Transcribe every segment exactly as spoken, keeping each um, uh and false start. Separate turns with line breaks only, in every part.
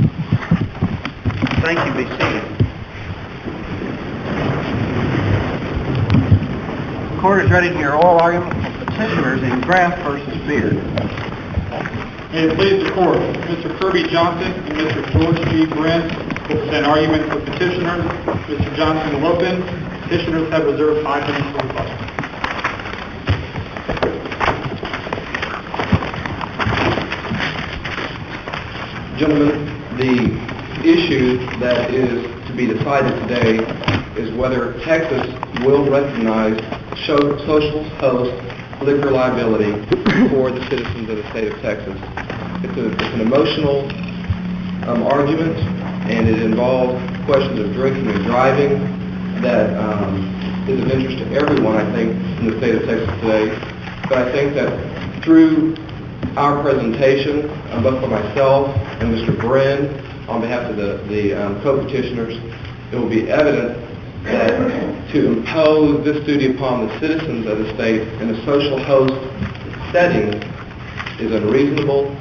Thank you. Be seated. The court is ready to hear oral argument from petitioners in Graff versus Beard.
May it please the court, Mister Kirby Johnson and Mister George G. Brent will present argument for petitioners. Mister Johnson will open. Petitioners have reserved five minutes for rebuttal.
Gentlemen, the issue that is to be decided today is whether Texas will recognize social host liquor liability for the citizens of the state of Texas. It's, a, it's an emotional um, argument, and it involves questions of drinking and driving that um, is of interest to everyone, I think, in the state of Texas today. But I think that through our presentation, um, both for myself and Mister Bren, on behalf of the, the um, co-petitioners, it will be evident that to impose this duty upon the citizens of the state in a social host setting is unreasonable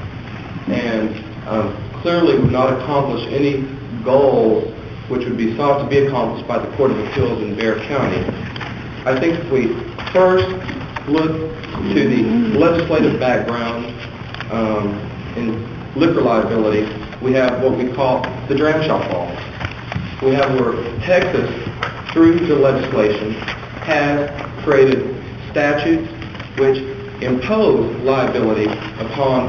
and um, clearly would not accomplish any goals which would be sought to be accomplished by the Court of Appeals in Bexar County. I think if we first look to the legislative background um, in liquor liability, we have what we call the dram shop law. We have where Texas, through the legislation, has created statutes which impose liability upon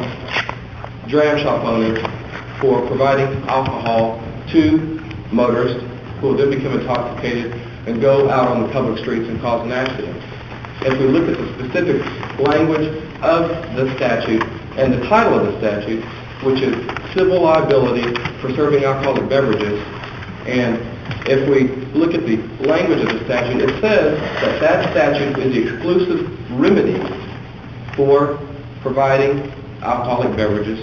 dram shop owners for providing alcohol to motorists who will then become intoxicated and go out on the public streets and cause an accident. If we look at the specific language of the statute and the title of the statute, which is civil liability for serving alcoholic beverages, and if we look at the language of the statute, it says that that statute is the exclusive remedy for providing alcoholic beverages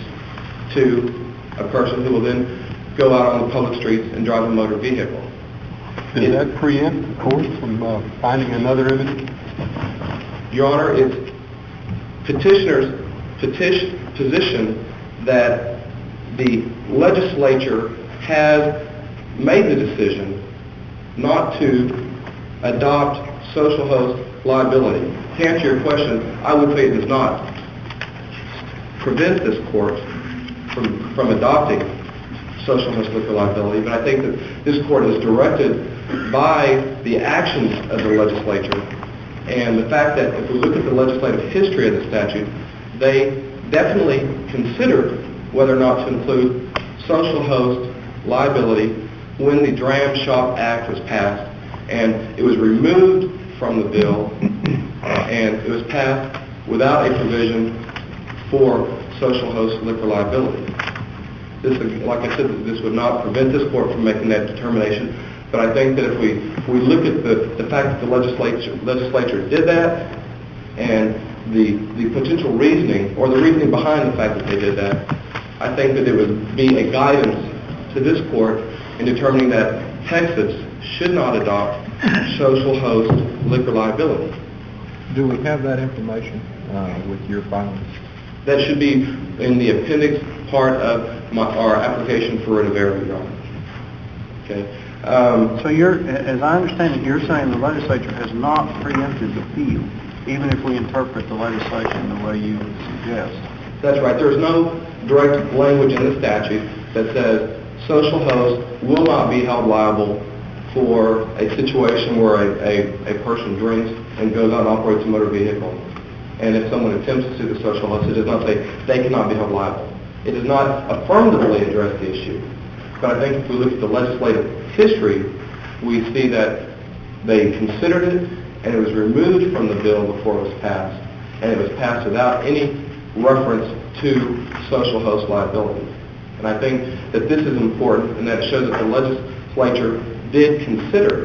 to a person who will then go out on the public streets and drive a motor vehicle.
Does it, that preempt the court from uh, finding another remedy?
Your Honor, it's petitioner's petition, position that the legislature has made the decision not to adopt social host liability. To answer your question, I would say it does not prevent this court from, from adopting social host liquor liability, but I think that this court is directed by the actions of the legislature and the fact that if we look at the legislative history of the statute, they definitely considered whether or not to include social host liability when the Dram Shop Act was passed, and it was removed from the bill, and it was passed without a provision for social host liquor liability. This, like I said, this would not prevent this court from making that determination, but I think that if we, if we look at the, the fact that the legislature, legislature did that, and the, the potential reasoning, or the reasoning behind the fact that they did that, I think that it would be a guidance to this court in determining that Texas should not adopt social host liquor liability.
Do we have that information uh, with your filings?
That should be in the appendix part of my, our application for an Avera, Your Honor. Okay. Um,
so you're, as I understand it, you're saying the legislature has not preempted the field, even if we interpret the legislation the way you suggest.
That's right. There's no direct language in the statute that says social host will not be held liable for a situation where a, a, a person drinks and goes out and operates a motor vehicle. And if someone attempts to sue the social host, it does not say they cannot be held liable. It does not affirmatively address the issue. But I think if we look at the legislative history, we see that they considered it, and it was removed from the bill before it was passed, and it was passed without any reference to social host liability. And I think that this is important, and that it shows that the legislature did consider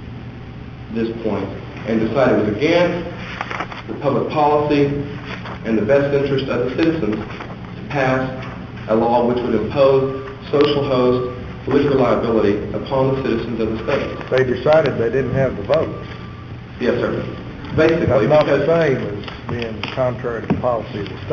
this point and decided it was against the public policy and the best interest of the citizens to pass a law which would impose social host liquor liability upon the citizens of the state.
They decided they didn't have the votes.
Yes, sir. Basically,
that's not
because
the same as being contrary to the policy of the state.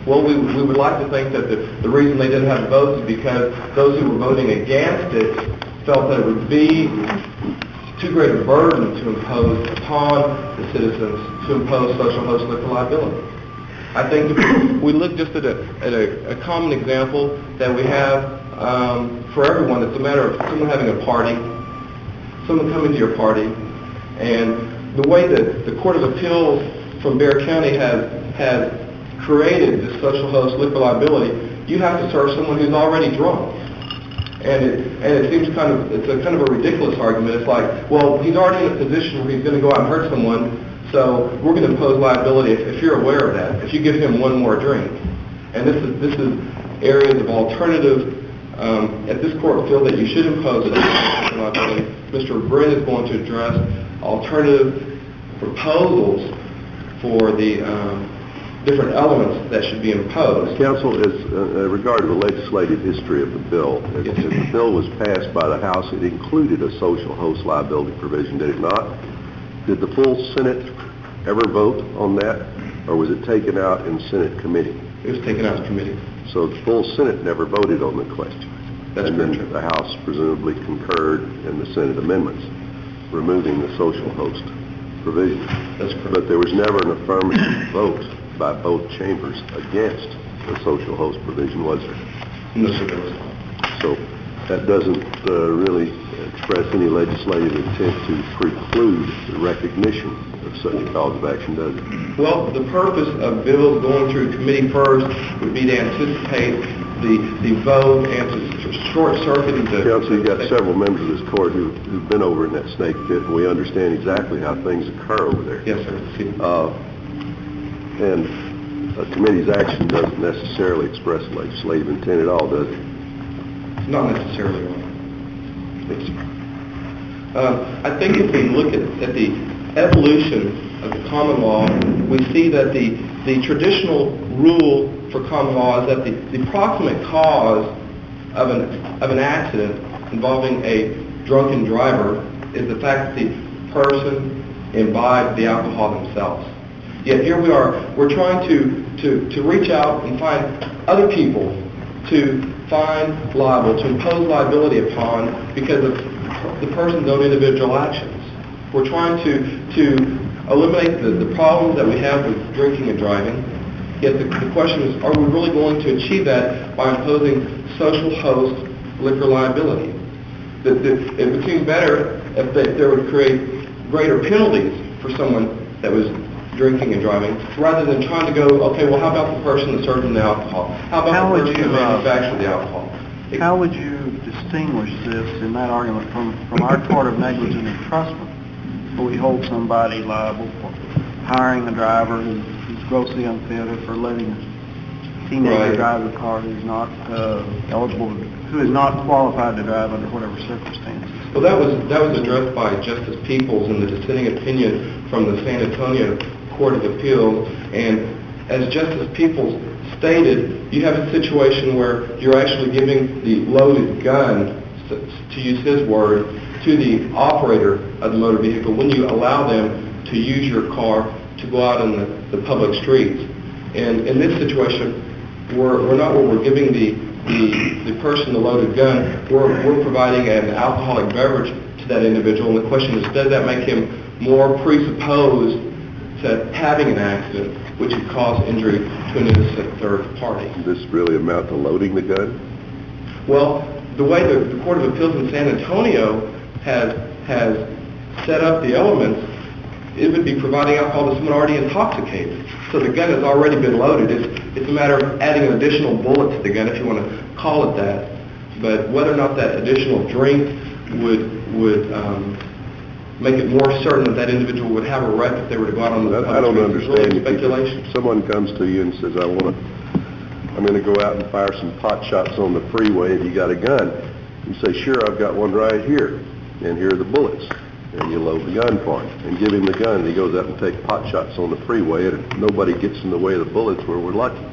Well, we, we would like to think that the, the reason they didn't have votes is because those who were voting against it felt that it would be too great a burden to impose upon the citizens to impose social host liquor liability. I think if we look just at a, at a, a common example that we have um, for everyone, it's a matter of someone having a party, someone coming to your party, and the way that the Court of Appeals from Bexar County has, has created this social host liquor liability, you have to serve someone who's already drunk. And it, and it seems kind of, it's a kind of a ridiculous argument. It's like, well, he's already in a position where he's going to go out and hurt someone, so we're going to impose liability if, if you're aware of that, if you give him one more drink. And this is, this is areas of alternative, um, at this court feel that you should impose social liability. Mister Brin is going to address alternative proposals for the um, different elements that should be imposed.
Counsel, as uh, regarding the legislative history of the bill, as,
Yes.
as the bill was passed by the House, it included a social host liability provision, did it not? Did the full Senate ever vote on that, or was it taken out in Senate committee?
It was taken out of committee.
So the full Senate never voted on the question.
That's
and
very
then
true.
the House presumably concurred in the Senate amendments, removing the social host provision.
That's correct.
But there was never an affirmative vote by both chambers against the social host provision, was there?
No, sir, there was not.
So that doesn't uh, really express any legislative intent to preclude the recognition of such a cause of action, does it?
Well, the purpose of bills going through committee first would be to anticipate the, the vote and to short-circuit the...
Counsel, you've got several members of this court who, who've been over in that snake pit, and we understand exactly how things occur over there.
Yes, sir.
Uh, and a committee's action doesn't necessarily express legislative intent at all, does it?
Not necessarily, Your Honor. Yes. Uh, I think if we look at, at the evolution of the common law, we see that the, the traditional rule for common law is that the, the proximate cause of an, of an accident involving a drunken driver is the fact that the person imbibed the alcohol themselves. Yet here we are, we're trying to, to, to reach out and find other people to find liable, to impose liability upon because of the person's own individual actions. We're trying to, to eliminate the, the problems that we have with drinking and driving. Yet the, the question is, are we really going to achieve that by imposing social host liquor liability? The, the, it would seem better if they, there would create greater penalties for someone that was drinking and driving, rather than trying to go, okay, well, how about the person that served them the alcohol? How about
How
the
would
person
you,
that
uh,
manufactured the alcohol? It-
How would you distinguish this in that argument from, from our tort of negligent entrustment, where we hold somebody liable for hiring a driver who's who's grossly unfit, or for letting a teenager
Right.
drive a car who's not uh, eligible, to, who is not qualified to drive under whatever circumstances?
Well, that was that was addressed by Justice Peoples in the dissenting opinion from the San Antonio Court of Appeals, and as Justice Peoples stated, you have a situation where you're actually giving the loaded gun, to use his word, to the operator of the motor vehicle when you allow them to use your car to go out in the, the public streets. And in this situation, we're, we're not where we're giving the, the, the person the loaded gun, we're, we're providing an alcoholic beverage to that individual, and the question is, does that make him more presupposed to having an accident which could cause injury to an innocent third party?
Does this really amount to loading the gun?
Well, the way the, the Court of Appeals in San Antonio has, has set up the elements, it would be providing alcohol to someone already intoxicated. So the gun has already been loaded. It's, it's a matter of adding an additional bullet to the gun, if you want to call it that. But whether or not that additional drink would, would um, make it more certain that that individual would have a wreck if they were to go out on the
I, I don't
public streets is
understand.
really
If you-
speculation.
Someone comes to you and says, I want to, I'm going to go out and fire some pot shots on the freeway. Have you got a gun? You say, sure, I've got one right here. And here are the bullets. And you load the gun for him and give him the gun. And he goes out and takes pot shots on the freeway, and if nobody gets in the way of the bullets, where we're lucky.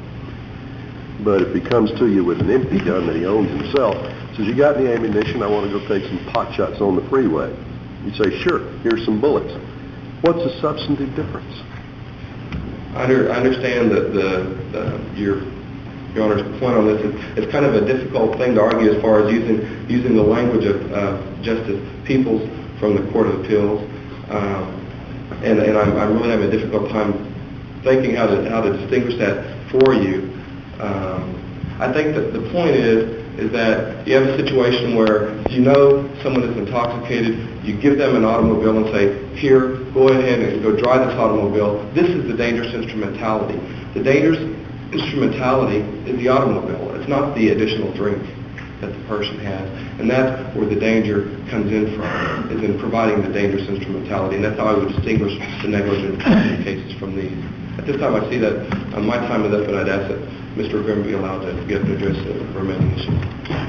But if he comes to you with an empty gun that he owns himself, says, you got any ammunition? I want to go take some pot shots on the freeway. You say, sure, here's some bullets. What's the substantive difference?
I, under, I understand that the, the your Your Honor's point on this. It's, it's kind of a difficult thing to argue as far as using using the language of uh, Justice Peoples from the Court of Appeals, um, and, and I'm, I'm really having a difficult time thinking how to how to distinguish that for you. Um, I think that the point is is that you have a situation where you know someone is intoxicated, you give them an automobile and say, here, go ahead and go drive this automobile. This is the dangerous instrumentality. The dangerous instrumentality is the automobile. It's not the additional drink that the person has. And that's where the danger comes in from, is in providing the dangerous instrumentality. And that's how I would distinguish the negligent cases from these. At this time, I see that uh, my time is up, and I'd ask that Mister Grimm be allowed to get to address the remaining issues.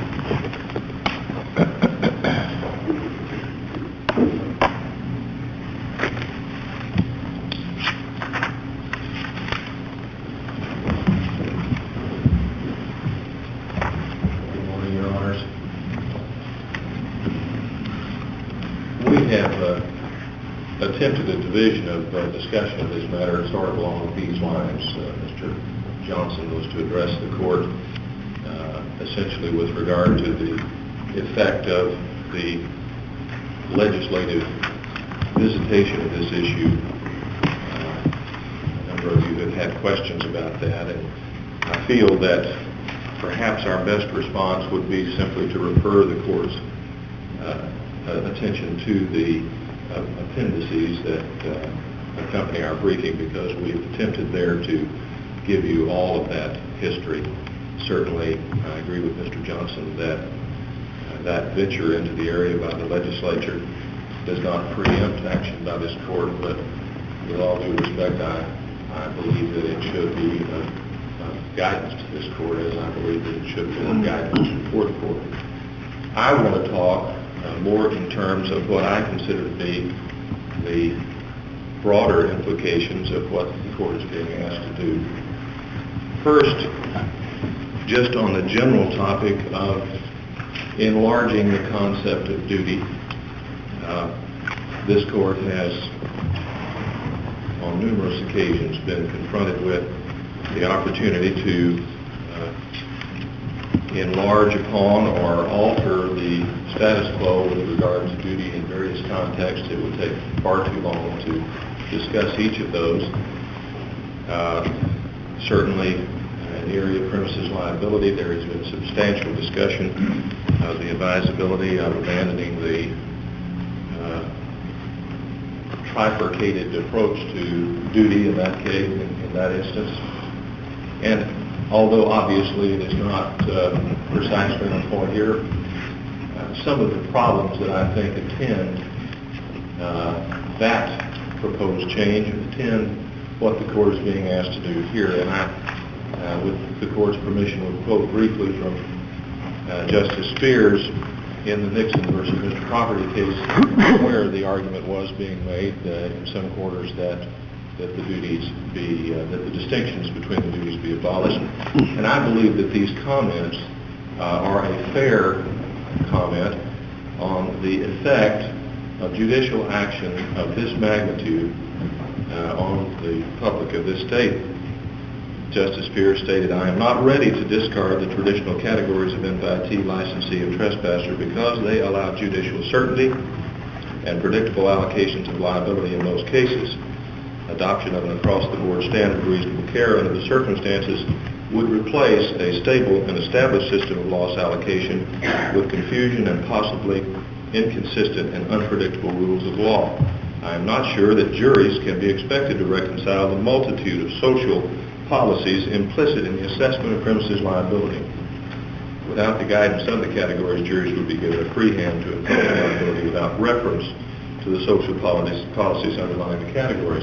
Good morning, Your Honors. We have uh, attempted a division of uh, discussion of this matter sort of along these lines. Uh, Mister Johnson was to address the court uh, essentially with regard to the effect of the legislative visitation of this issue. Uh, a number of you have had questions about that, and I feel that perhaps our best response would be simply to refer the court's uh, uh, attention to the uh, appendices that uh, accompany our briefing, because we've attempted there to give you all of that history. Certainly, I agree with Mister Johnson that uh, that venture into the area by the legislature does not preempt action by this court, but with all due respect, I, I believe that it should be uh, uh, guidance to this court, as I believe that it should be guidance to the court. I want to talk uh, more in terms of what I consider to be the broader implications of what the court is being asked to do. First, just on the general topic of enlarging the concept of duty, uh, this court has on numerous occasions been confronted with the opportunity to uh, enlarge upon or alter the status quo with regard to duty in various contexts. It would take far too long to discuss each of those. Uh, Certainly, in the area of premises liability, there has been substantial discussion of the advisability of abandoning the uh, trifurcated approach to duty in that case, in, in that instance. And although obviously it is not uh, precisely on point here, uh, some of the problems that I think attend uh, that proposed change attend what the court is being asked to do here. And I, uh, with the court's permission, will quote briefly from uh, Justice Spears in the Nixon versus Mister Property case, where the argument was being made uh, in some quarters that that the duties be, uh, that the distinctions between the duties be abolished. And I believe that these comments uh, are a fair comment on the effect of judicial action of this magnitude Uh, on the public of this state. Justice Spears stated, "I am not ready to discard the traditional categories of invitee, licensee, and trespasser because they allow judicial certainty and predictable allocations of liability in most cases. Adoption of an across-the-board standard of reasonable care under the circumstances would replace a stable and established system of loss allocation with confusion and possibly inconsistent and unpredictable rules of law. I am not sure that juries can be expected to reconcile the multitude of social policies implicit in the assessment of premises liability. Without the guidance of the categories, juries would be given a free hand to impose liability without reference to the social policies, policies underlying the categories."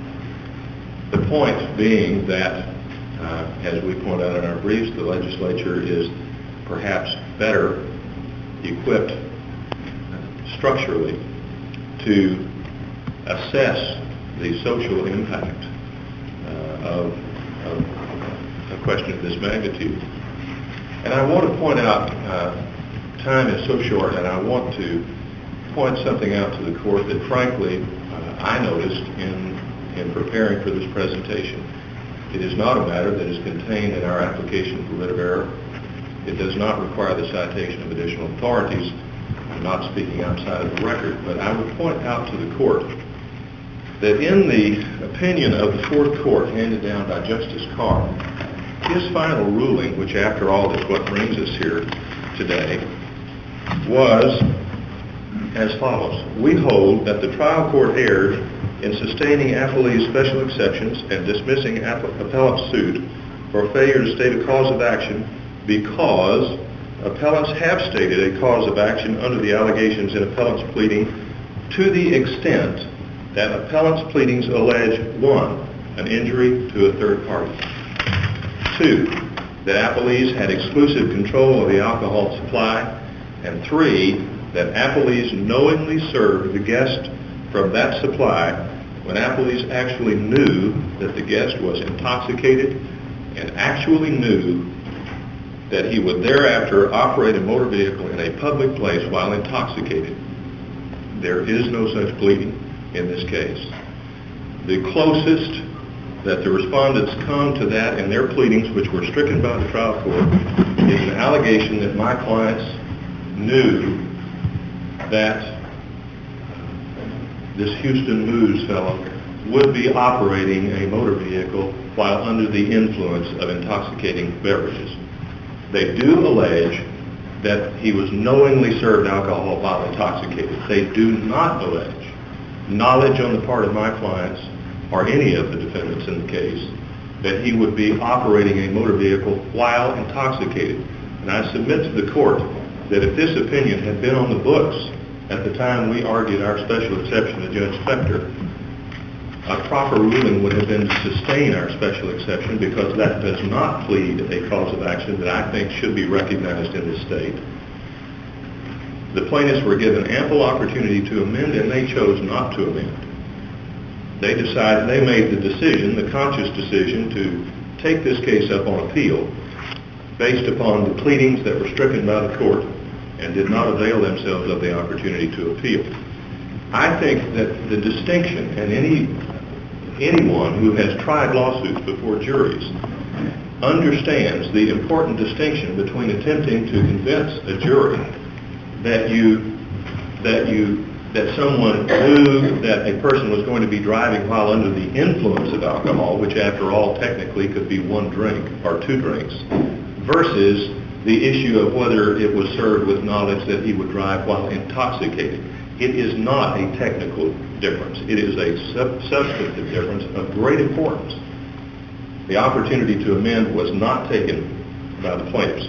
The point being that, uh, as we point out in our briefs, the legislature is perhaps better equipped uh, structurally to assess the social impact uh, of, of a question of this magnitude. And I want to point out, uh, time is so short, and I want to point something out to the court that frankly uh, I noticed in in preparing for this presentation. It is not a matter that is contained in our application for writ of error. It does not require the citation of additional authorities. I'm not speaking outside of the record, but I would point out to the court that in the opinion of the Fourth Court handed down by Justice Carr, his final ruling, which after all is what brings us here today, was as follows. We hold that the trial court erred in sustaining appellee's special exceptions and dismissing appellant's suit for failure to state a cause of action because appellants have stated a cause of action under the allegations in appellant's pleading to the extent that appellant's pleadings allege, one, an injury to a third party, two, that appellees had exclusive control of the alcohol supply, and three, that appellees knowingly served the guest from that supply when appellees actually knew that the guest was intoxicated and actually knew that he would thereafter operate a motor vehicle in a public place while intoxicated. There is no such pleading in this case. The closest that the respondents come to that in their pleadings, which were stricken by the trial court, is an allegation that my clients knew that this Houston Moose fellow would be operating a motor vehicle while under the influence of intoxicating beverages. They do allege that he was knowingly served alcohol while intoxicated. They do not allege knowledge on the part of my clients or any of the defendants in the case that he would be operating a motor vehicle while intoxicated. And I submit to the court that if this opinion had been on the books at the time we argued our special exception to Judge Spector, a proper ruling would have been to sustain our special exception because that does not plead a cause of action that I think should be recognized in this state. The plaintiffs were given ample opportunity to amend and they chose not to amend. They decided, they made the decision, the conscious decision, to take this case up on appeal based upon the pleadings that were stricken by the court and did not avail themselves of the opportunity to appeal. I think that the distinction, and any anyone who has tried lawsuits before juries understands the important distinction between attempting to convince a jury that you that you that someone knew that a person was going to be driving while under the influence of alcohol, which after all technically could be one drink or two drinks, versus the issue of whether it was served with knowledge that he would drive while intoxicated. It is not a technical difference. It is a sub- substantive difference of great importance. The opportunity to amend was not taken by the plaintiffs.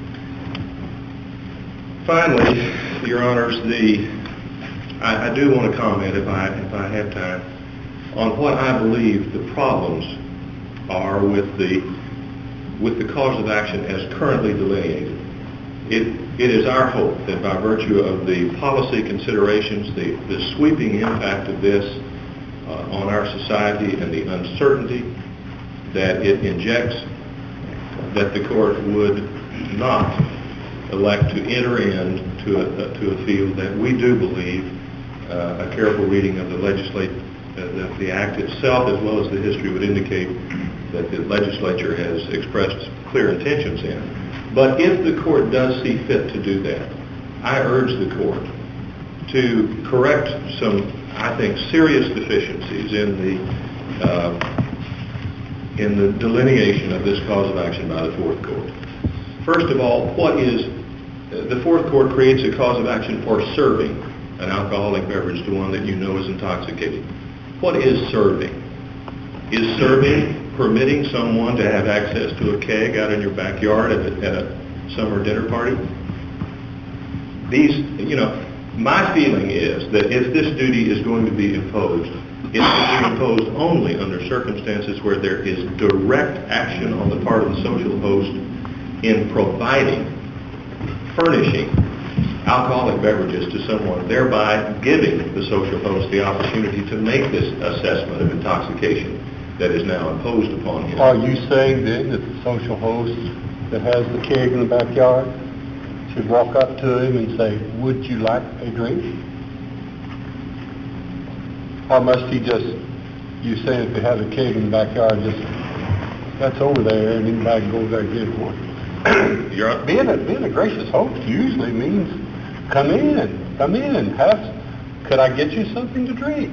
Finally, Your Honors, the I, I do want to comment, if I if I have time, on what I believe the problems are with the with the cause of action as currently delineated. It it is our hope that by virtue of the policy considerations, the, the sweeping impact of this uh, on our society and the uncertainty that it injects, that the court would not elect to enter into a, to a field that we do believe uh, a careful reading of the legislate uh, the, the act itself as well as the history would indicate that the legislature has expressed clear intentions in. But if the court does see fit to do that, I urge the court to correct some, I think, serious deficiencies in the uh, in the delineation of this cause of action by the Fourth Court. First of all, what is the Fourth Court creates a cause of action for serving an alcoholic beverage to one that you know is intoxicated. What is serving? Is serving permitting someone to have access to a keg out in your backyard at a, at a summer dinner party? These, you know, my feeling is that if this duty is going to be imposed, it should be imposed only under circumstances where there is direct action on the part of the social host in providing, furnishing alcoholic beverages to someone, thereby giving the social host the opportunity to make this assessment of intoxication that is now imposed upon him.
Are you saying then that the social host that has the keg in the backyard should walk up to him and say, would you like a drink? Or must he just you saying if they have a keg in the backyard, just, that's over there, and anybody can go over there and get one.
Your Honor,
Being a, being a gracious host usually means, come in, come in, have, could I get you something to drink?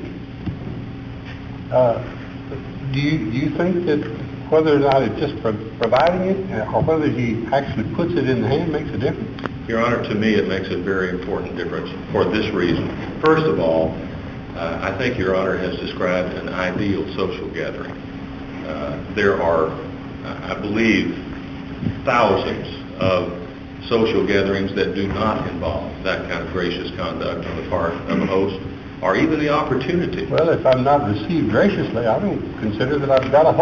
Uh, do you, do you think that whether or not it's just pro- providing it, or whether he actually puts it in the hand makes a difference?
Your Honor, to me it makes a very important difference for this reason. First of all, uh, I think Your Honor has described an ideal social gathering. Uh, there are, I believe, thousands of social gatherings that do not involve that kind of gracious conduct on the part of a host, or even the opportunity.
Well, if I'm not received graciously, I don't consider that I've got a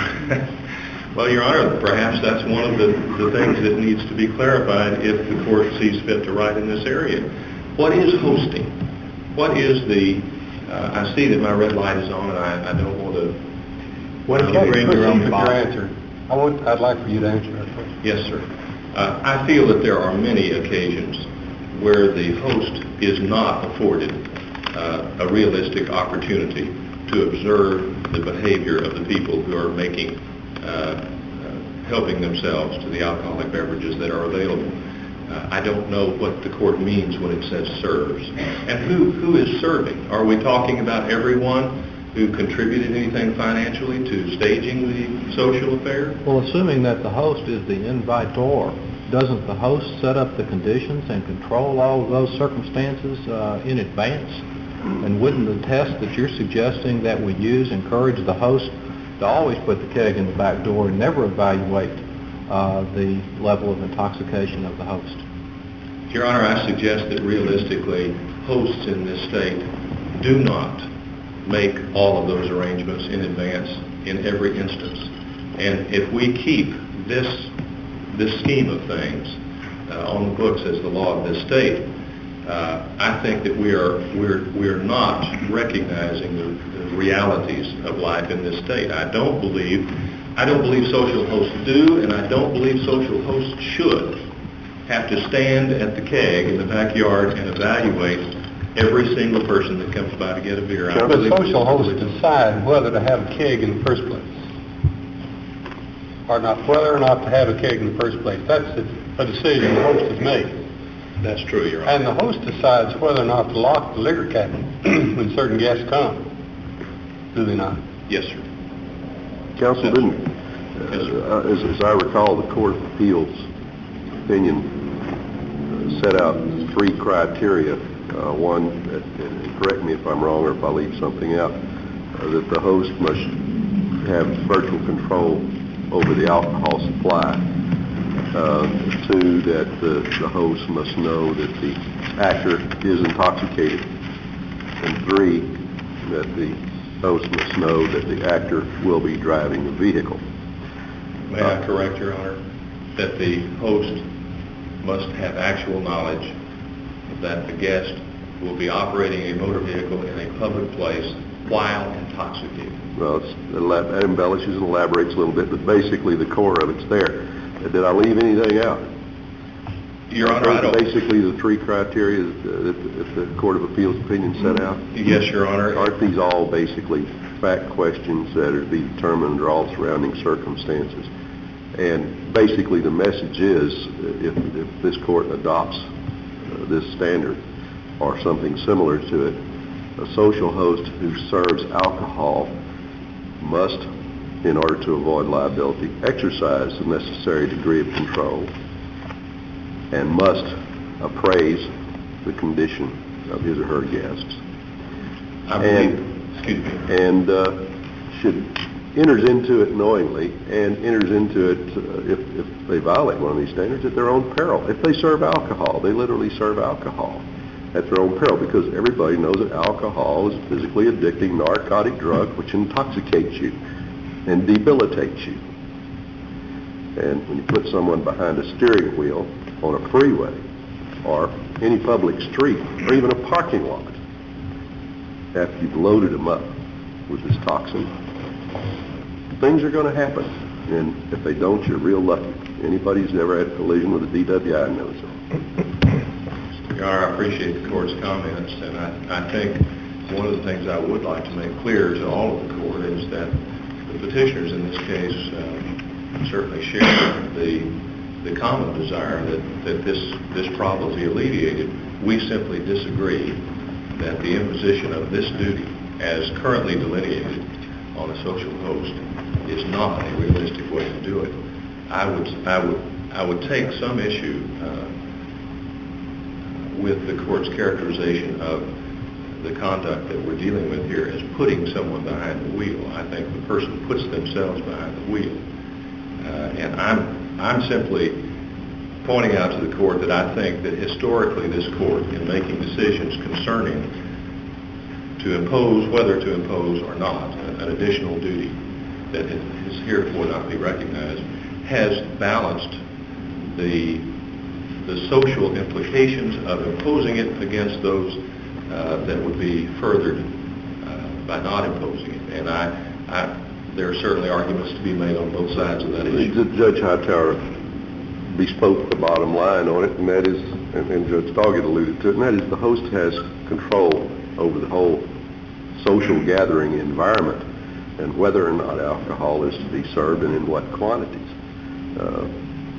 host.
Well, Your Honor, perhaps that's one of the, the things that needs to be clarified if the court sees fit to write in this area. What is hosting? What is the, uh, I see that my red light is on, and I, I don't want to...
What if you
Okay,
bring your
proceed
own
with
bottle?
answer. I want, I'd like for you to answer that question.
Yes, sir. Uh, I feel that there are many occasions where the host is not afforded uh, a realistic opportunity to observe the behavior of the people who are making, uh, uh, helping themselves to the alcoholic beverages that are available. Uh, I don't know what the court means when it says serves. And who, who is serving? Are we talking about everyone who contributed anything financially to staging the social affair?
Well, assuming that the host is the invitor, doesn't the host set up the conditions and control all of those circumstances uh, in advance? And wouldn't the test that you're suggesting that we use encourage the host to always put the keg in the back door and never evaluate uh, the level of intoxication of the host?
Your Honor, I suggest that realistically, hosts in this state do not make all of those arrangements in advance in every instance. And if we keep this this scheme of things uh, on the books as the law of this state, uh, I think that we are we're we're not recognizing the, the realities of life in this state. I don't believe I don't believe social hosts do, and I don't believe social hosts should have to stand at the keg in the backyard and evaluate every single person that comes by to get a beer. I
But
believe-
social hosts decide whether to have a keg in the first place, or not, whether or not to have a keg in the first place. That's a a decision the host has made.
That's true, Your Honor.
And the host decides whether or not to lock the liquor cabinet when certain guests come. Do they not?
Yes, sir.
Counsel, didn't,
Yes, sir.
uh, as, as I recall, the Court of Appeals opinion uh, set out three criteria. Uh, one, that, and correct me if I'm wrong or if I leave something out, uh, that the host must have virtual control over the alcohol supply. Uh, two, that the, the host must know that the actor is intoxicated. And three, that the host must know that the actor will be driving the vehicle.
May I correct, Your Honor, that the host must have actual knowledge that the guest will be operating a motor vehicle in a public place while intoxicated.
Well, it's, that embellishes and elaborates a little bit, but basically the core of it's there. Uh, Did I leave anything out?
Your Honor, I
Those are
don't...
basically the three criteria that, that, that the Court of Appeals opinion set out.
Yes, Your Honor.
Aren't these all basically fact questions that are to be determined under all surrounding circumstances? And basically the message is, if, if this court adopts uh, this standard or something similar to it, a social host who serves alcohol must, in order to avoid liability, exercise the necessary degree of control and must appraise the condition of his or her guests.
I believe...
And,
excuse me.
and uh, should enters into it knowingly and enters into it, uh, if, if they violate one of these standards, at their own peril. If they serve alcohol, they literally serve alcohol at their own peril, because everybody knows that alcohol is a physically addicting narcotic drug which intoxicates you and debilitates you. And when you put someone behind a steering wheel on a freeway or any public street or even a parking lot, after you've loaded them up with this toxin, things are going to happen. And if they don't, you're real lucky. Anybody who's ever had a collision with a D W I knows it.
Your Honor, I appreciate the court's comments, and I, I think one of the things I would like to make clear to all of the court is that the petitioners in this case uh, certainly share the the common desire that, that this, this problem be alleviated. We simply disagree that the imposition of this duty as currently delineated on a social host is not a realistic way to do it. I would, I would, I would take some issue uh, with the court's characterization of the conduct that we're dealing with here as putting someone behind the wheel. I think the person puts themselves behind the wheel. Uh, and I'm, I'm simply pointing out to the court that I think that historically this court, in making decisions concerning to impose, whether to impose or not, an additional duty that is heretofore not be recognized, has balanced the the social implications of imposing it against those uh, that would be furthered uh, by not imposing it. And I, I, there are certainly arguments to be made on both sides of that issue.
Judge Hightower bespoke the bottom line on it, and that is, and, and Judge Doggett alluded to it, and that is the host has control over the whole social gathering environment and whether or not alcohol is to be served and in what quantities. Uh,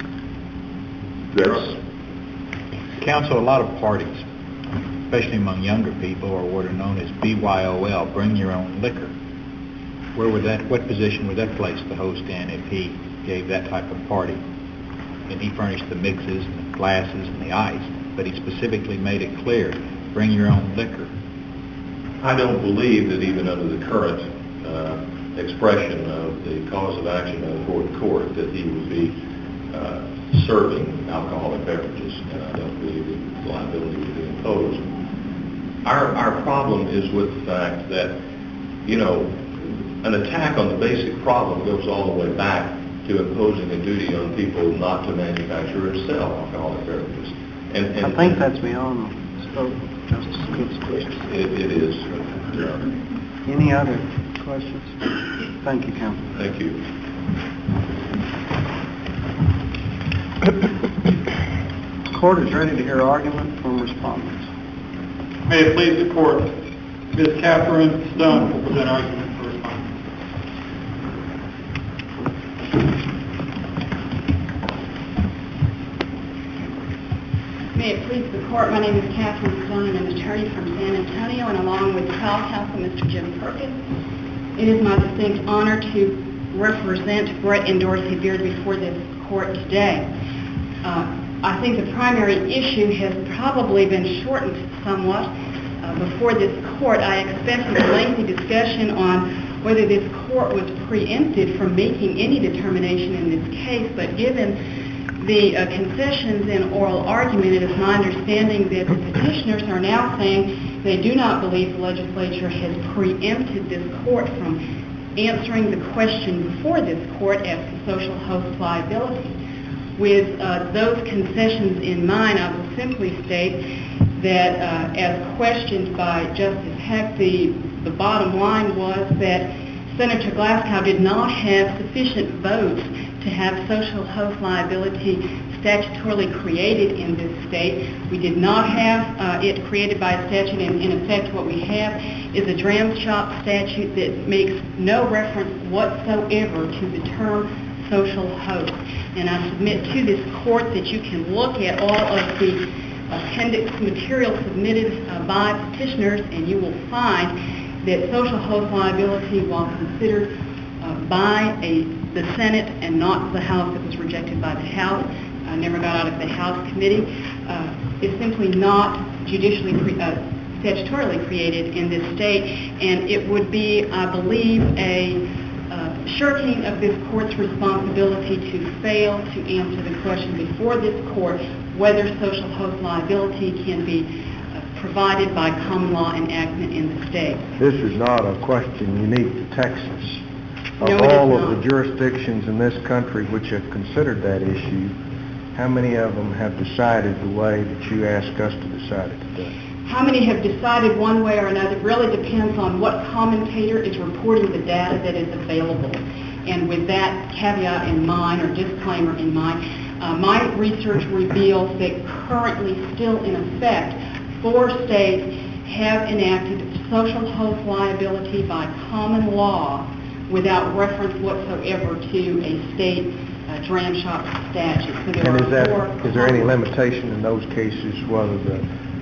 that's
Counsel, a lot of parties, especially among younger people, are what are known as B Y O L, bring your own liquor. Where would that, what position would that place the host in if he gave that type of party? And he furnished the mixes and the glasses and the ice, but he specifically made it clear, bring your own liquor.
I don't believe that even under the current uh, expression of the cause of action before the court that he would be uh, serving alcoholic beverages, and I don't believe that liability would be imposed. Our, our problem is with the fact that, you know, an attack on the basic problem goes all the way back to imposing a duty on people not to manufacture or sell alcoholic beverages. And, and
I think that's beyond the scope of Justice Cook's question.
It, it is. Uh,
Any other questions? Thank you, Counsel.
Thank you.
The court is ready to hear argument from respondents.
May it please the court, Miz Catherine Stone will present argument for respondents.
May it please the court, my name is Catherine Stone and I'm an attorney from San Antonio, and along with trial counsel Mister Jim Perkins, it is my distinct honor to represent Brett and Dorsey Beard before this court today. Uh, I think the primary issue has probably been shortened somewhat. Uh, before this court, I expected a lengthy discussion on whether this court was preempted from making any determination in this case, but given the uh, concessions in oral argument, it is my understanding that the petitioners are now saying they do not believe the legislature has preempted this court from answering the question before this court as to social host liability. With uh, those concessions in mind, I will simply state that uh, as questioned by Justice Heck, the, the bottom line was that Senator Glasgow did not have sufficient votes to have social host liability statutorily created in this state. We did not have uh, it created by a statute. In, in effect, what we have is a dram shop statute that makes no reference whatsoever to the term social host. And I submit to this court that you can look at all of the appendix material submitted uh, by petitioners, and you will find that social host liability, while considered uh, by a, the Senate and not the House, that was rejected by the House, uh, never got out of the House committee, uh, is simply not judicially pre- uh, statutorily created in this state, and it would be, I believe, a uh, shirking of this court's responsibility to fail to answer the question before this court whether social host liability can be uh, provided by common law enactment in the state.
This is not a question unique to Texas. Of
No, it is
all
not.
of the jurisdictions in this country which have considered that issue, how many of them have decided the way that you ask us to decide it today?
How many have decided one way or another really depends on what commentator is reporting the data that is available. And with that caveat in mind, or disclaimer in mind, uh, my research reveals that currently still in effect, four states have enacted social host liability by common law without reference whatsoever to a state uh, dram shop statute. So there
And
are
is that,
four
is there any
common-
limitation in those cases whether the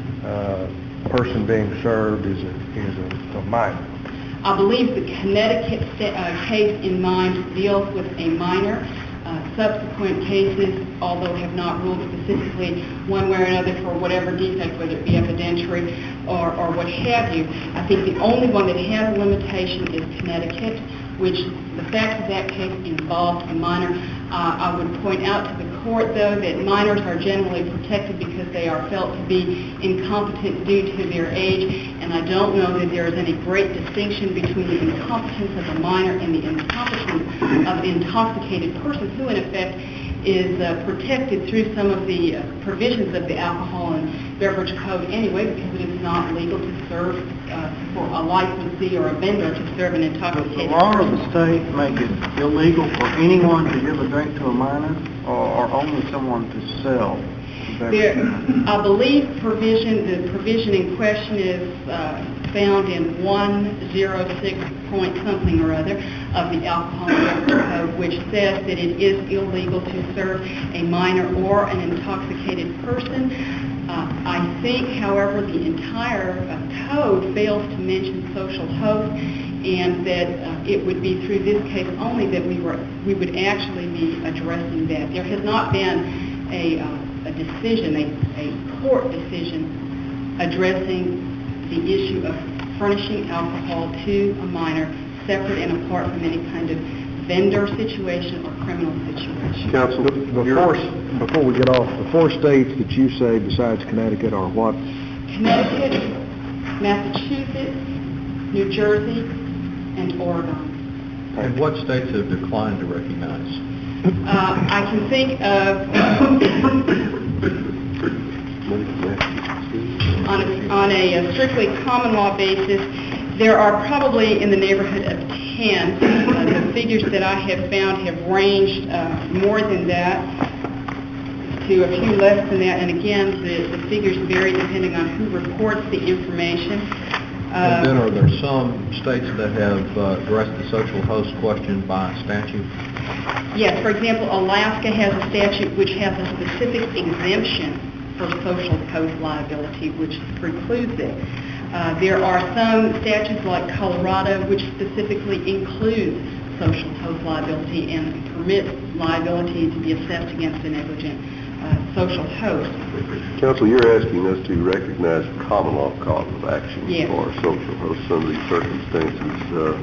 uh, person being served is a, is a, a minor?
I believe the Connecticut sta- uh, case in mind deals with a minor. Uh, subsequent cases, although have not ruled specifically one way or another for whatever defect, whether it be evidentiary or, or what have you, I think the only one that has a limitation is Connecticut, which the fact of that case involved a minor. Uh, I would point out to the court, though, that minors are generally protected because they are felt to be incompetent due to their age, and I don't know that there is any great distinction between the incompetence of a minor and the incompetence of an intoxicated person who, in effect, is uh, protected through some of the uh, provisions of the Alcohol and Beverage Code anyway, because it is not legal to serve uh, for a licensee or a vendor to serve an
Does the
intoxicated
law of
person.
the state make it illegal for anyone to give a drink to a minor, or, or only someone to sell?
There, I believe provision, the provision in question is uh, found in one oh six point something or other of the Alcohol and Beverage Code, which says that it is illegal to serve a minor or an intoxicated person. Uh, I think, however, the entire uh, code fails to mention social host, and that uh, it would be through this case only that we were we would actually be addressing that. There has not been a uh, a decision, a, a court decision addressing the issue of furnishing alcohol to a minor separate and apart from any kind of vendor situation or criminal situation.
Counsel,
Before, before we get off, the four states that you say besides Connecticut are what?
Connecticut, Massachusetts, New Jersey, and Oregon.
And what states have declined to recognize?
Uh, I can think of on a, on a strictly common law basis, there are probably in the neighborhood of ten. Uh, the figures that I have found have ranged uh, more than that to a few less than that. And again, the, the figures vary depending on who reports the information. Uh,
And then are there some states that have uh, addressed the social host question by statute?
Yes, for example, Alaska has a statute which has a specific exemption for social host liability, which precludes it. Uh, there are some statutes like Colorado which specifically include social host liability and permit liability to be assessed against a negligent uh, social host.
Counsel, you're asking us to recognize common law cause of action
Yes.
for social hosts under these circumstances. Uh,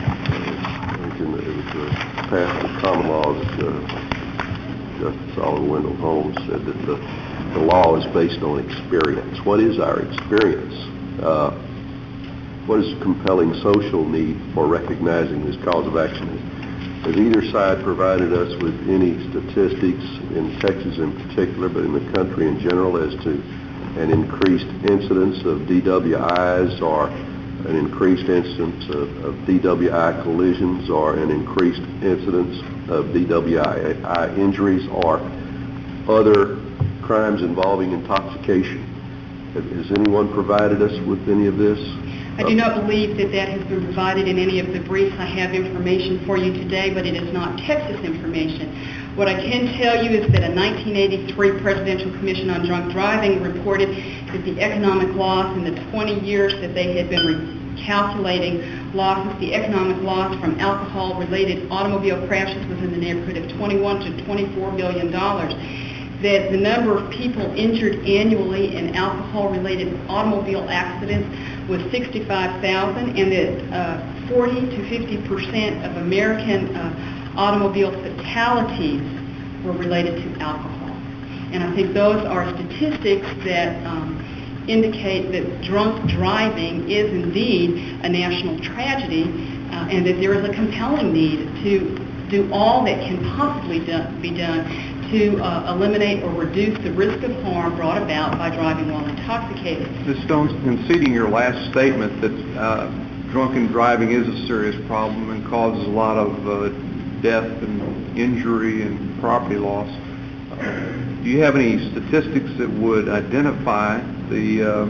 I think in the, it was uh, passed in common law that uh, Justice Oliver Wendell Holmes said that the, the law is based on experience. What is our experience? Uh, what is the compelling social need for recognizing this cause of action? Has either side provided us with any statistics in Texas in particular, but in the country in general, as to an increased incidence of D W Is or an increased incidence of, of D W I collisions or an increased incidence of D W I injuries or other crimes involving intoxication? Has anyone provided us with any of this?
I do not believe that that has been provided in any of the briefs. I have information for you today, but it is not Texas information. What I can tell you is that a nineteen eighty-three Presidential Commission on Drunk Driving reported that the economic loss in the twenty years that they had been recalculating losses, the economic loss from alcohol-related automobile crashes was in the neighborhood of twenty-one to twenty-four billion dollars. That the number of people injured annually in alcohol-related automobile accidents was sixty-five thousand, and that uh, forty to fifty percent of American uh, automobile fatalities were related to alcohol. And I think those are statistics that um, indicate that drunk driving is indeed a national tragedy, uh, and that there is a compelling need to do all that can possibly do, be done to uh, eliminate or reduce the risk of harm brought about by driving while intoxicated.
Miz Stone, conceding your last statement that uh, drunken driving is a serious problem and causes a lot of uh, death and injury and property loss, uh, do you have any statistics that would identify the uh,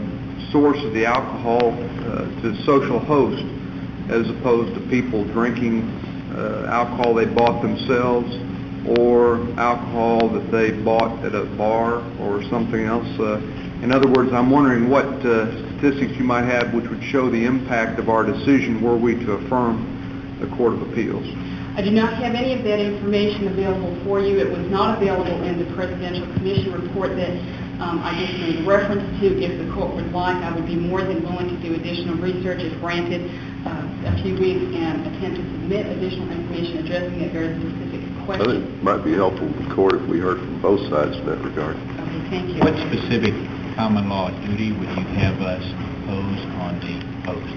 source of the alcohol uh, to social host, as opposed to people drinking uh, alcohol they bought themselves or alcohol that they bought at a bar or something else. Uh, in other words, I'm wondering what uh, statistics you might have which would show the impact of our decision were we to affirm the Court of Appeals.
I do not have any of that information available for you. It was not available in the Presidential Commission report that um, I just made reference to. If the court would like, I would be more than willing to do additional research if granted uh, a few weeks and attempt to submit additional information addressing that very specific
I
question.
think it might be helpful to the court if we heard from both sides in that regard.
Okay, thank you.
What specific common law duty would you have us impose on the host?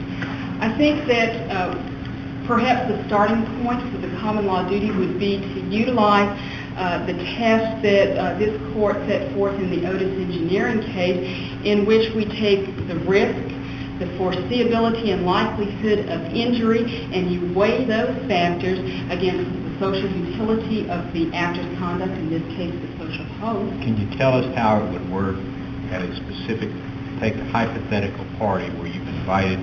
I think that uh, perhaps the starting point for the common law duty would be to utilize uh, the test that uh, this court set forth in the Otis Engineering case, in which we take the risk, the foreseeability and likelihood of injury, and you weigh those factors against the social utility of the actor's conduct, in this case the social host.
Can you tell us how it would work at a specific, take a hypothetical party where you've invited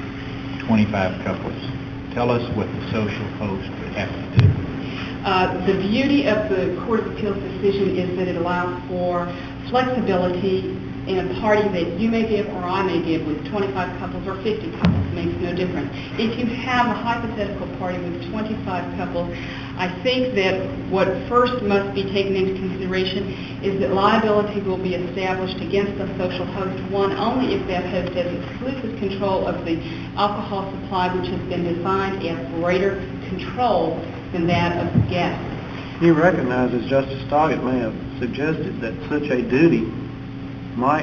twenty-five couples? Tell us what the social host would have to do.
Uh, the beauty of the Court of Appeals decision is that it allows for flexibility in a party that you may give or I may give with twenty-five couples or fifty couples. It makes no difference. If you have a hypothetical party with twenty-five couples, I think that what first must be taken into consideration is that liability will be established against the social host, one, only if that host has exclusive control of the alcohol supply, which has been defined as greater control than that of the guest.
You recognize, as Justice Stockett may have suggested, that such a duty might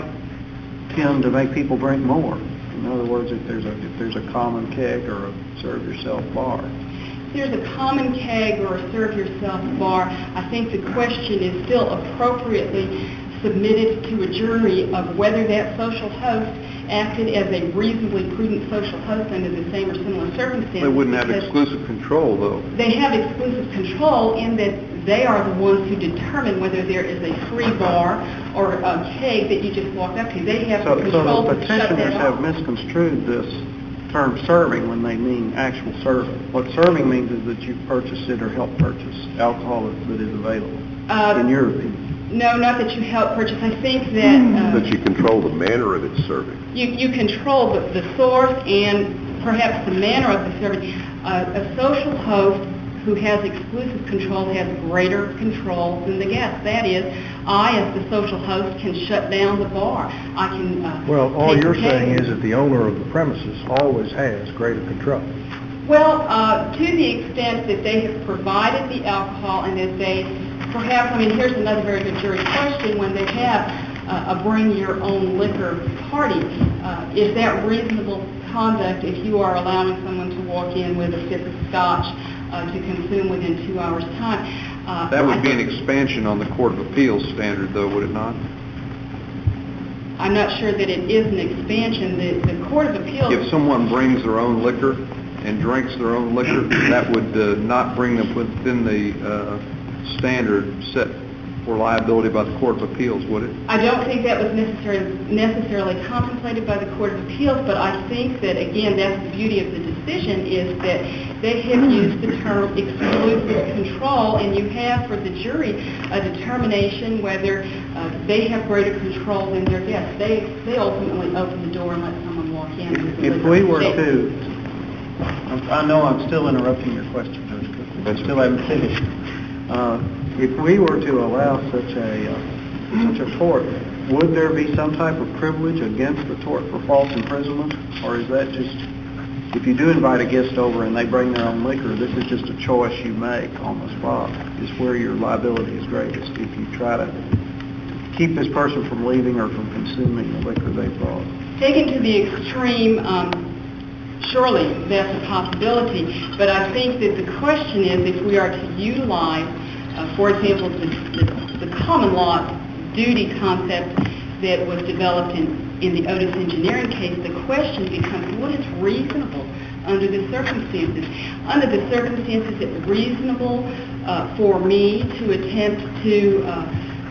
tend to make people drink more. In other words, if there's a if there's a common keg or a serve yourself bar.
If there's a common keg or a serve yourself bar, I think the question is still appropriately submitted to a jury of whether that social host acted as a reasonably prudent social host under the same or similar circumstances.
They wouldn't have exclusive control, though.
They have exclusive control in that they are the ones who determine whether there is a free bar or a keg that you just walked up to. They have
So,
the control
so the
to shut
petitioners
that
have
off.
misconstrued this term serving when they mean actual serving. What serving means is that you purchase it or help purchase alcohol that is available,
Uh,
in your opinion.
No, not that you help purchase. I think that uh,
That you control the manner of its serving.
you, you control the, the source and perhaps the manner of the serving. Uh, a social host who has exclusive control has greater control than the guest. That is, I, as the social host, can shut down the bar. I can. Uh,
Well, all
take
you're
the
saying
keg.
is that the owner of the premises always has greater control.
Well, uh, to the extent that they have provided the alcohol and that they perhaps, I mean, here's another very good jury question. When they have uh, a bring-your-own-liquor party, uh, is that reasonable conduct if you are allowing someone to walk in with a fifth of scotch uh, to consume within two hours' time? Uh,
That
I
would be an
think-
expansion on the Court of Appeals standard, though, would it not?
I'm not sure that it is an expansion. The, the Court of Appeals...
If someone brings their own liquor and drinks their own liquor, that would uh, not bring them within the uh, standard set for liability by the Court of Appeals, would it?
I don't think that was necessarily, necessarily contemplated by the Court of Appeals, but I think that, again, that's the beauty of the decision, is that they have used the term exclusive control, and you have for the jury a determination whether uh, they have greater control than their guests. They, they ultimately open the door and let someone walk in. with the
If
liquor.
we were
They-
to, I know I'm still interrupting your question, Judge Cook. I still haven't finished. Uh, If we were to allow such a, uh, such a tort, would there be some type of privilege against the tort for false imprisonment? Or is that just, if you do invite a guest over and they bring their own liquor, this is just a choice you make on the spot, is where your liability is greatest if you try to keep this person from leaving or from consuming the liquor they brought?
Taken to the extreme, um, surely that's a possibility, but I think that the question is if we are to utilize, uh, for example, the, the, the common law duty concept that was developed in, in the Otis Engineering case, the question becomes what is reasonable under the circumstances? Under the circumstances, it's reasonable uh, for me to attempt to uh,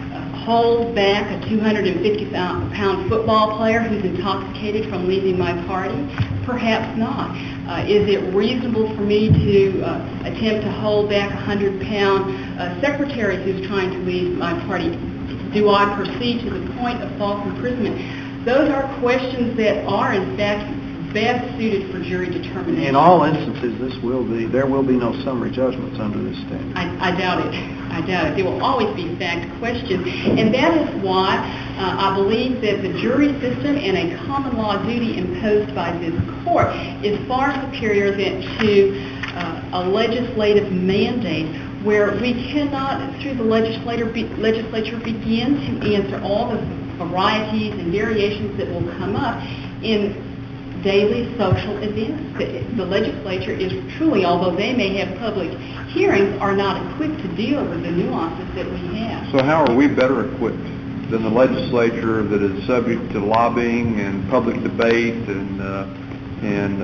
hold back a two hundred fifty pound football player who's intoxicated from leaving my party? Perhaps not. Uh, is it reasonable for me to uh, attempt to hold back a one hundred pound uh, secretary who's trying to leave my party? Do I proceed to the point of false imprisonment? Those are questions that are, in fact, best suited for jury determination.
In all instances, this will be, there will be no summary judgments under this standard.
I, I doubt it. I doubt it. There will always be fact questions. And that is why uh, I believe that the jury system and a common law duty imposed by this court is far superior than to uh, a legislative mandate where we cannot, through the legislator, be, legislature, begin to answer all the varieties and variations that will come up in daily social events. The, the legislature is truly, although they may have public hearings, are not equipped to deal with the nuances that we have.
So how are we better equipped than the legislature that is subject to lobbying and public debate, and uh, and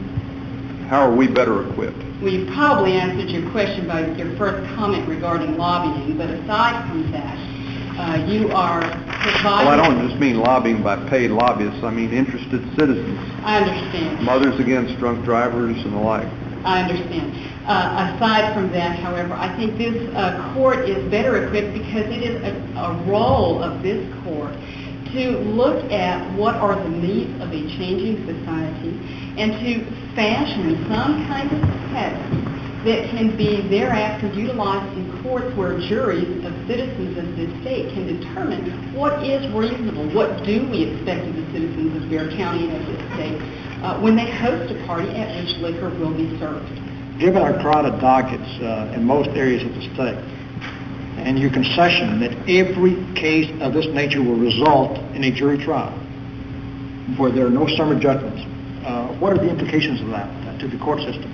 uh, how are we better equipped?
Well, you probably answered your question by your first comment regarding lobbying, but aside from that, uh, you are providing...
Well, I don't just mean lobbying by paid lobbyists. I mean interested citizens.
I understand.
Mothers Against Drunk Drivers and the like.
I understand. Uh, aside from that, however, I think this uh, court is better equipped because it is a, a role of this court to look at what are the needs of a changing society and to fashion some kind of test that can be thereafter utilized in courts where juries of citizens of this state can determine what is reasonable, what do we expect of the citizens of Bexar County and of this state uh, when they host a party at which liquor will be served.
Given our crowded dockets uh, in most areas of the state, and your concession that every case of this nature will result in a jury trial, where there are no summary judgments, uh, what are the implications of that uh, to the court system?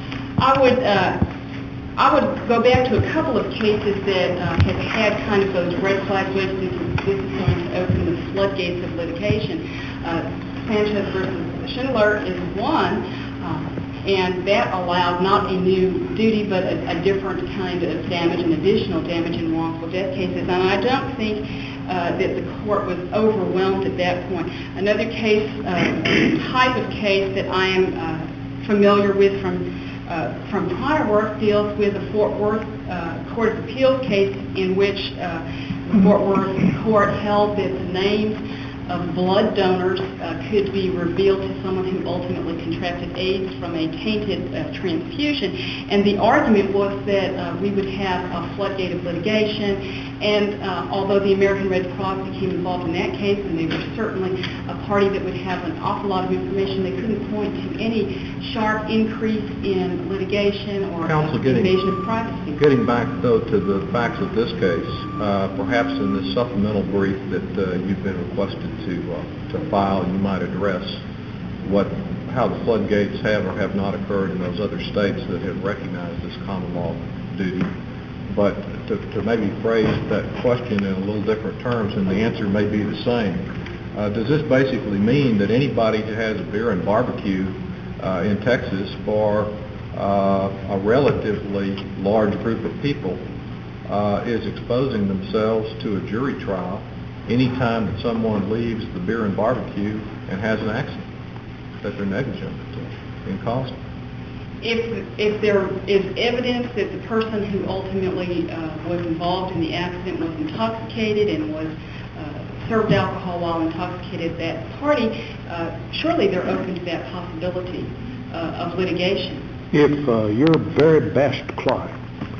I would uh, I would go back to a couple of cases that uh, have had kind of those red flag waves. This is, this is going to open the floodgates of litigation. Uh, Sanchez versus Schindler is one. Uh, And that allowed not a new duty, but a, a different kind of damage, an additional damage in wrongful death cases. And I don't think uh, that the court was overwhelmed at that point. Another case, uh, type of case that I am uh, familiar with from uh, from prior work deals with the Fort Worth uh, Court of Appeals case in which uh, the Fort Worth court held that the names of blood donors uh, could be revealed to someone who ultimately contracted AIDS from a tainted uh, transfusion. And the argument was that uh, we would have a floodgate of litigation, and uh, although the American Red Cross became involved in that case, and they were certainly a party that would have an awful lot of information, they couldn't point to any sharp increase in litigation or
Counsel, getting,
invasion of privacy.
Getting back, though, to the facts of this case, uh, perhaps in this supplemental brief that uh, you've been requested to uh, to file, you might address what how the floodgates have or have not occurred in those other states that have recognized this common law duty. But to, to maybe phrase that question in a little different terms, and the answer may be the same. Uh, does this basically mean that anybody who has a beer and barbecue uh, in Texas for uh, a relatively large group of people uh, is exposing themselves to a jury trial anytime that someone leaves the beer and barbecue and has an accident that they're negligent in causing?
If, if there is evidence that the person who ultimately uh, was involved in the accident was intoxicated and was uh, served alcohol while intoxicated at that party, uh, surely they're open to that possibility uh, of litigation.
If uh, your very best client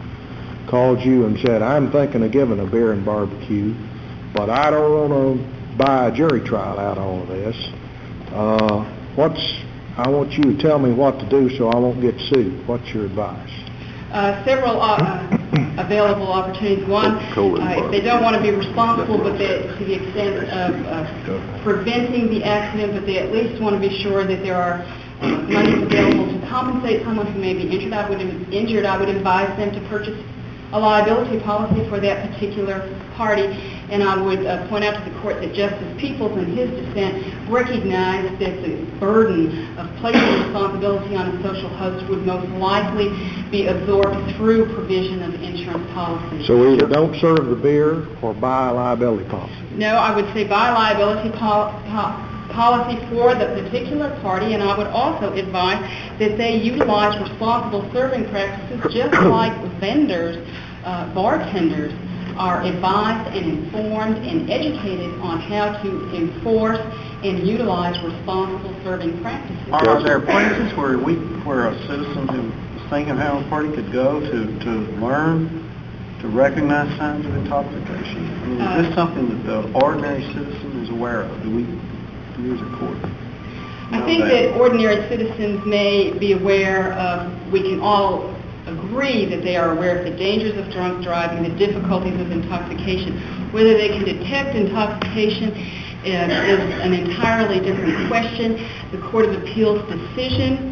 called you and said, I'm thinking of giving a beer and barbecue, but I don't want to buy a jury trial out of all of this, uh, what's I want you to tell me what to do so I won't get sued. What's your advice?
Uh, several uh, available opportunities. One, uh, if they don't want to be responsible, but they, to the extent of uh, preventing the accident, but they at least want to be sure that there are uh, monies available to compensate someone who may be injured. I would injured. I would advise them to purchase a liability policy for that particular party. And I would uh, point out to the court that Justice Peoples in his dissent recognized that the burden of placing responsibility on a social host would most likely be absorbed through provision of insurance policy.
So either don't serve the beer or buy a liability policy.
No, I would say buy liability pol- po- policy for the particular party, and I would also advise that they utilize responsible serving practices just like vendors, uh, bartenders are advised and informed and educated on how to enforce and utilize responsible serving practices.
Are there places where we, where a citizen who is thinking how a party could go to, to learn to recognize signs of intoxication? I mean, is this something that the ordinary citizen is aware of? Do we, do we as a court?
I think that ordinary citizens may be aware of, we can all agree that they are aware of the dangers of drunk driving, the difficulties of intoxication. Whether they can detect intoxication uh, is an entirely different question. The Court of Appeals decision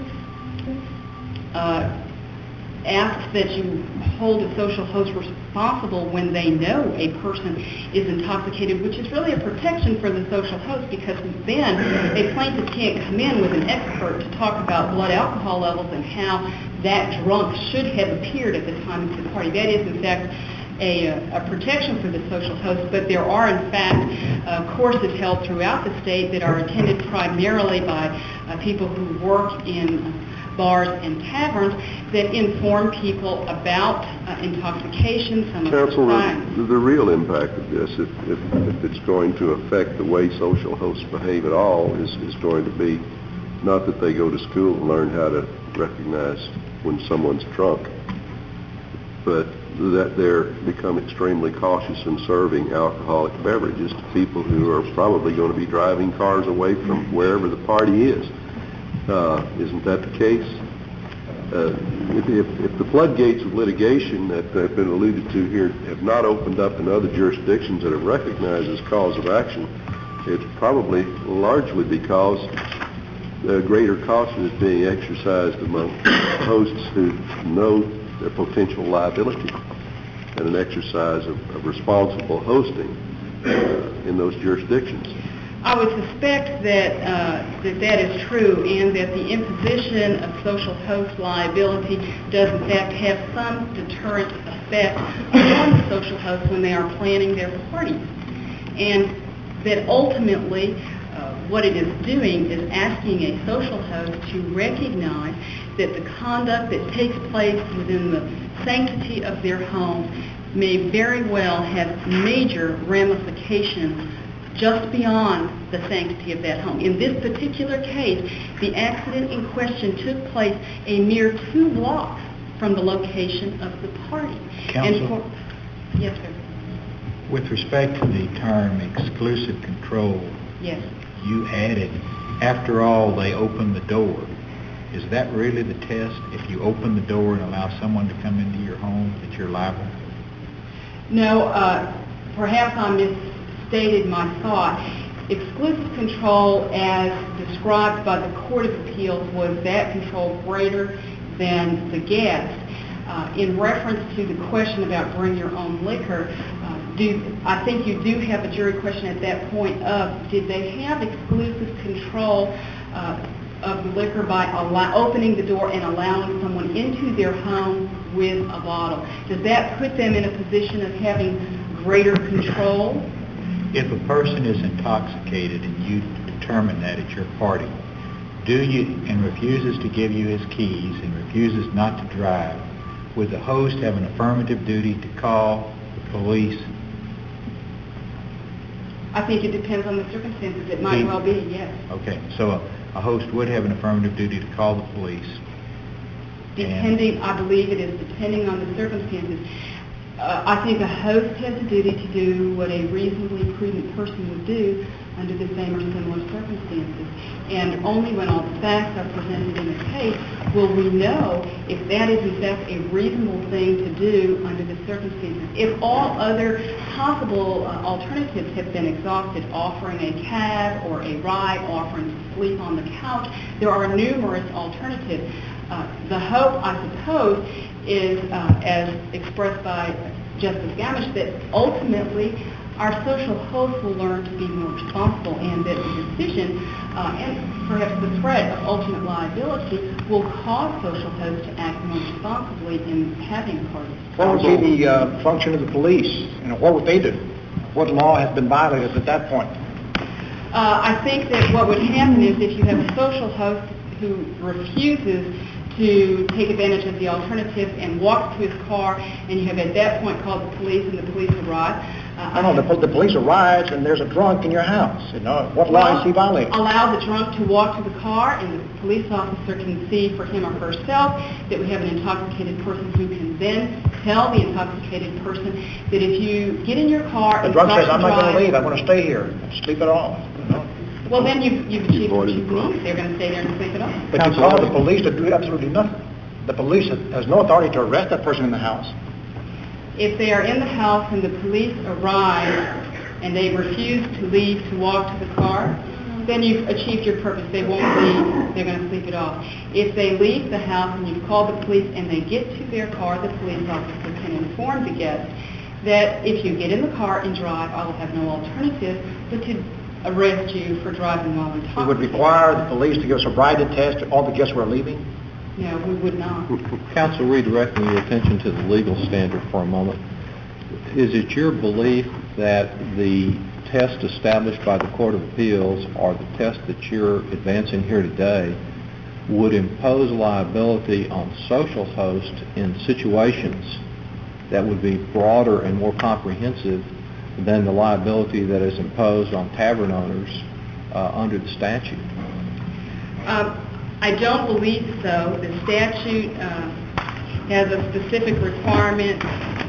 uh, asks that you hold a social host responsible when they know a person is intoxicated, which is really a protection for the social host, because then a plaintiff can't come in with an expert to talk about blood alcohol levels and how that drunk should have appeared at the time of the party. That is, in fact, a, a protection for the social host, but there are, in fact, uh, courses held throughout the state that are attended primarily by uh, people who work in bars and taverns that inform people about uh, intoxication, some
Counsel,
of the signs.
the, the real impact of this, if, if, if it's going to affect the way social hosts behave at all, is, is going to be not that they go to school and learn how to recognize when someone's drunk, but that they're become extremely cautious in serving alcoholic beverages to people who are probably going to be driving cars away from wherever the party is. Uh, isn't that the case? Uh, if, if, if the floodgates of litigation that have been alluded to here have not opened up in other jurisdictions that are recognized as cause of action, it's probably largely because uh, greater caution is being exercised among hosts who know their potential liability and an exercise of, of responsible hosting uh, in those jurisdictions.
I would suspect that, uh, that that is true, and that the imposition of social host liability does in fact have some deterrent effect on the social hosts when they are planning their parties. And that ultimately uh, what it is doing is asking a social host to recognize that the conduct that takes place within the sanctity of their home may very well have major ramifications just beyond the sanctity of that home. In this particular case, the accident in question took place a mere two blocks from the location of the party.
Counsel?
And for, yes, sir.
With respect to the term exclusive control,
Yes.
you added, after all, they open the door. Is that really the test? If you open the door and allow someone to come into your home, that you're liable?
No, uh, perhaps I misstated my thought. Exclusive control, as described by the Court of Appeals, was that control greater than the guest. Uh, in reference to the question about bring your own liquor, uh, do, I think you do have a jury question at that point of, did they have exclusive control uh, of the liquor by allow, opening the door and allowing someone into their home with a bottle? Does that put them in a position of having greater control?
If a person is intoxicated and you determine that at your party, do you, and refuses to give you his keys and refuses not to drive, would the host have an affirmative duty to call the police?
I think it depends on the circumstances. It might well be, yes.
Okay, so a, a host would have an affirmative duty to call the police.
Depending, I believe it is depending on the circumstances. Uh, I think a host has a duty to do what a reasonably prudent person would do under the same or similar circumstances. circumstances. And only when all the facts are presented in the case will we know if that is in fact a reasonable thing to do under the circumstances. If all other possible uh, alternatives have been exhausted, offering a cab or a ride, offering to sleep on the couch, there are numerous alternatives. Uh, the hope, I suppose, is, uh, as expressed by Justice Gamish, that ultimately our social hosts will learn to be more responsible, and that the decision uh, and perhaps the threat of ultimate liability will cause social hosts to act more responsibly in having a party.
What would be the uh, function of the police? You know, what would they do? What law has been violated at that point?
Uh, I think that what would happen is if you have a social host who refuses to take advantage of the alternative and walks to his car, and you have at that point called the police, and the police arrive. Uh,
I know, the, the police arrives and there's a drunk in your house. You know, what law
well,
is he violating?
Allow the drunk to walk to the car, and the police officer can see for him or herself that we have an intoxicated person who can then tell the intoxicated person that if you get in your car
The
and
drunk
start
says, I'm
to
not going
drive,
to leave. I want to stay here and sleep it off. You know?
well, then you've, you've achieved what
avoided
you
the problem.
need. They're going to stay there and sleep it off.
But you call the police to do absolutely nothing. The police has no authority to arrest that person in the house.
If they are in the house and the police arrive and they refuse to leave to walk to the car, then you've achieved your purpose. They won't leave. They're going to sleep it off. If they leave the house and you've called the police and they get to their car, the police officer can inform the guest that if you get in the car and drive, I will have no alternative but to arrest you for driving while intoxicated.
We would require the police to give a sobriety test to all the guests who are leaving.
No, we would not.
Counsel, redirecting your attention to the legal standard for a moment, is it your belief that the test established by the Court of Appeals, or the test that you're advancing here today, would impose liability on social hosts in situations that would be broader and more comprehensive than the liability that is imposed on tavern owners uh, under the statute?
Um, I don't believe so. The statute uh, has a specific requirement.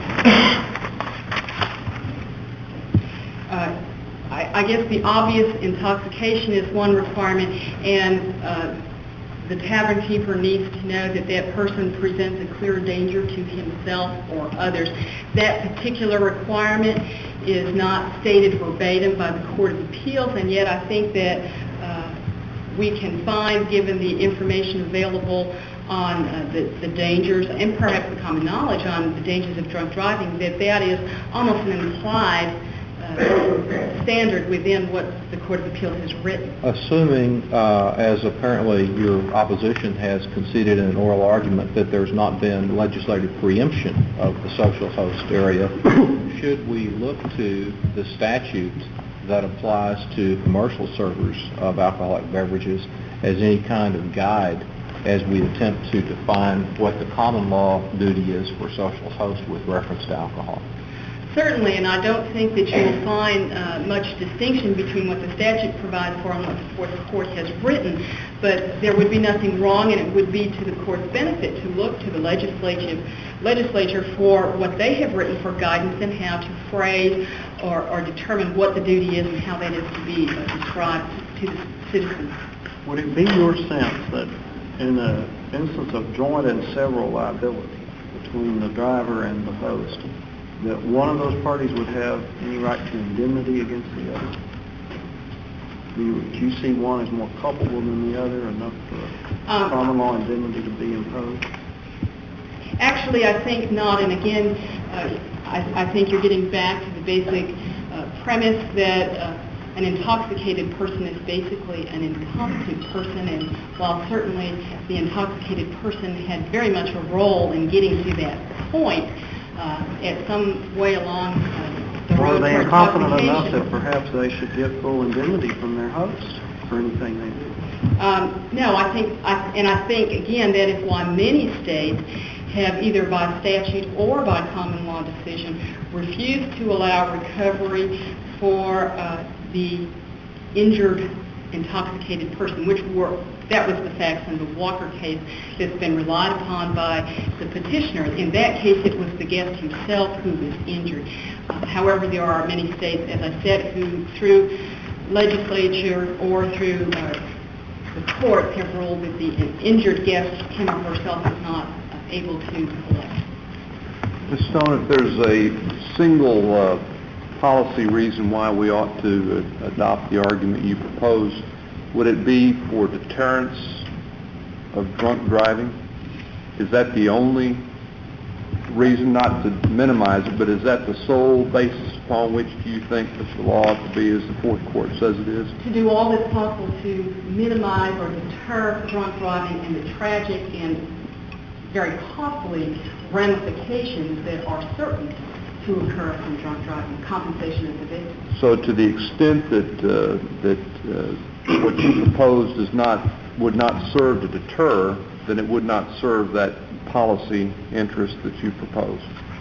Uh, I, I guess the obvious intoxication is one requirement, and uh, the tavern keeper needs to know that that person presents a clear danger to himself or others. That particular requirement is not stated verbatim by the Court of Appeals, and yet I think that uh, we can find, given the information available on uh, the, the dangers and perhaps the common knowledge on the dangers of drunk driving, that that is almost an implied uh, standard within what the Court of Appeals has written.
Assuming, uh, as apparently your opposition has conceded in an oral argument, that there's not been legislative preemption of the social host area, should we look to the statute that applies to commercial servers of alcoholic beverages as any kind of guide as we attempt to define what the common law duty is for social hosts with reference to alcohol?
Certainly, and I don't think that you will find uh, much distinction between what the statute provides for and what the Fourth Court has written, but there would be nothing wrong, and it would be to the Court's benefit to look to the legislative legislature for what they have written for guidance and how to phrase or, or determine what the duty is and how that is to be uh, described to the citizens.
Would it be your sense that in the instance of joint and several liability between the driver and the host, that one of those parties would have any right to indemnity against the other? Do you, do you see one as more culpable than the other, enough for um, common law indemnity to be imposed?
Actually, I think not. And again, uh, I, I think you're getting back to the basic uh, premise that uh, an intoxicated person is basically an incompetent person, and while certainly the intoxicated person had very much a role in getting to that point, uh, at some way along uh, the
Or
road
are they
for
incompetent enough
intoxication.
that perhaps they should get full indemnity from their host for anything they do?
Um, no, I think, I, and I think again that is why many states have either by statute or by common law decision refused to allow recovery for uh, the injured intoxicated person, which were, that was the facts in the Walker case that's been relied upon by the petitioner. In that case, it was the guest himself who was injured. Uh, however, there are many states, as I said, who through legislature or through uh, the courts have ruled that the injured guest, him or herself, is not uh, able to collect.
Miz Stone, if there's a single uh, policy reason why we ought to uh, adopt the argument you propose, would it be for deterrence of drunk driving? Is that the only reason, not to minimize it, but is that the sole basis upon which do you think that the law ought to be as the Fourth Court says it is?
To do all that's possible to minimize or deter drunk driving and the tragic and very costly ramifications that are certain to occur from drunk driving, compensation of the victim.
So to the extent that uh, that uh, what you propose does not would not serve to deter, then it would not serve that policy interest that you propose.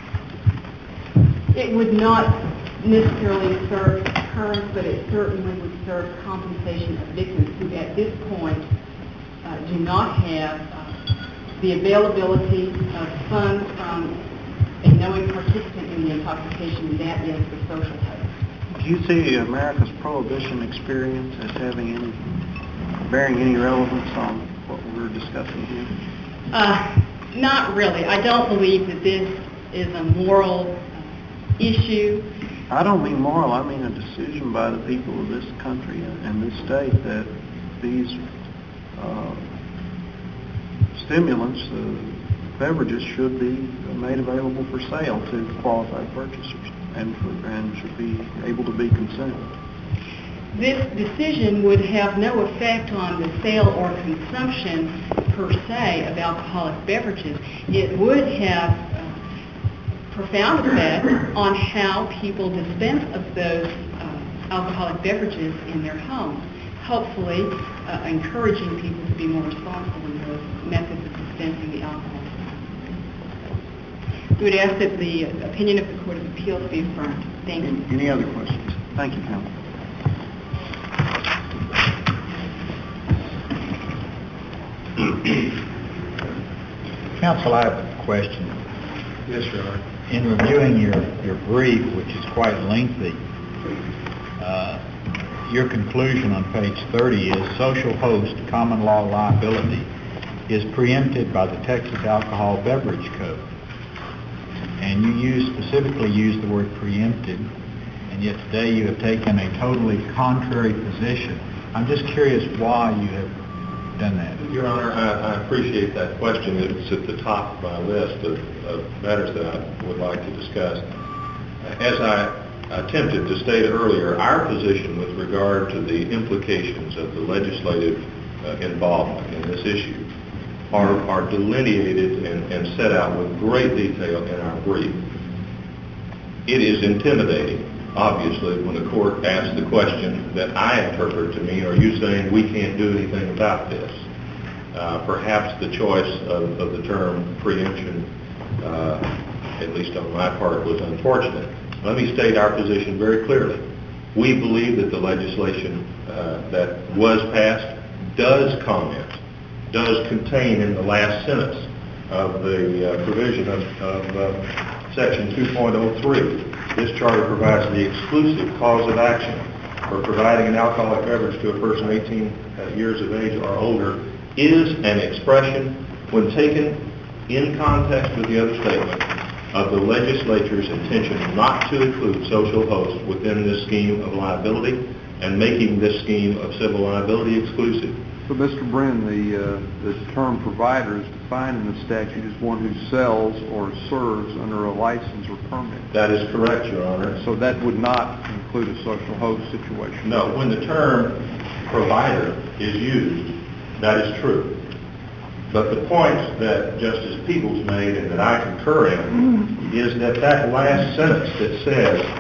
It would not necessarily serve deterrence, but it certainly would serve compensation of victims who at this point uh, do not have uh, the availability of funds from a knowing participant in the intoxication, and that is the social host.
Do you see America's prohibition experience as having any, bearing any relevance on what we're discussing here?
Uh, not really. I don't believe that this is a moral uh, issue.
I don't mean moral. I mean a decision by the people of this country and this state that these uh, stimulants, uh, beverages, should be made available for sale to qualified purchasers and, for, and should be able to be consumed.
This decision would have no effect on the sale or consumption per se of alcoholic beverages. It would have a profound effect on how people dispense of those uh, alcoholic beverages in their homes, hopefully uh, encouraging people to be more responsible in those methods of dispensing the alcohol. We would ask that the opinion of the Court of Appeals be affirmed. Thank you.
Any other questions? Thank you, Counsel.
Counsel, I have a question.
Yes, Your Honor.
In reviewing your, your brief, which is quite lengthy, uh, your conclusion on page thirty is social host common law liability is preempted by the Texas Alcohol Beverage Code. And you use, specifically use the word preempted, and yet today you have taken a totally contrary position. I'm just curious why you have done that.
Your Honor, I, I appreciate that question. It's at the top of my list of, of matters that I would like to discuss. As I attempted to state earlier, our position with regard to the implications of the legislative uh, involvement in this issue are, are delineated and, and set out with great detail in our brief. It is intimidating, obviously, when the court asks the question that I interpret to mean, are you saying we can't do anything about this? Uh, perhaps the choice of, of the term preemption, uh, at least on my part, was unfortunate. Let me state our position very clearly. We believe that the legislation uh, that was passed does comment, does contain in the last sentence of the uh, provision of, of uh, Section two point oh three. This charter provides the exclusive cause of action for providing an alcoholic beverage to a person eighteen years of age or older is an expression, when taken in context with the other statement, of the legislature's intention not to include social hosts within this scheme of liability and making this scheme of civil liability exclusive.
So, Mister Brin, the, uh, the term provider is defined in the statute as one who sells or serves under a license or permit.
That is correct, Your Honor.
So that would not include a social host situation?
No. When the term provider is used, that is true. But the point that Justice Peebles made and that I concur in is that that last sentence that says,